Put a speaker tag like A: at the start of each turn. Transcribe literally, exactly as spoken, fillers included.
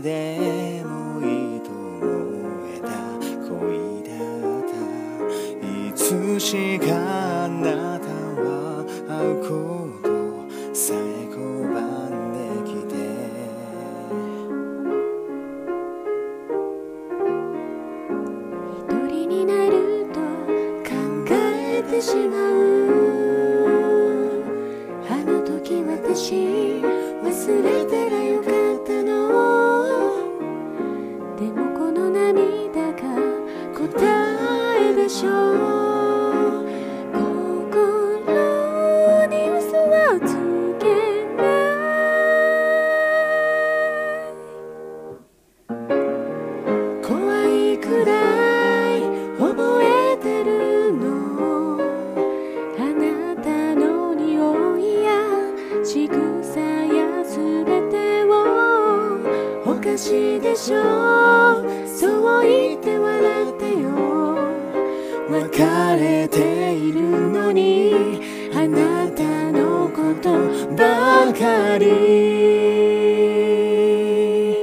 A: でもいいと思えた恋だった。いつしかあなたは会うことさえ拒んできて、
B: 一人になると考えてしまう。あの時私忘れたらよかったの。でもこの涙が答えでしょう。心に嘘はつけない。怖いくらい覚えてるの。あなたの匂いや仕草やすべてを。おかしいでしょう、そう言って笑ってよ。別れているのにあなたのことばかり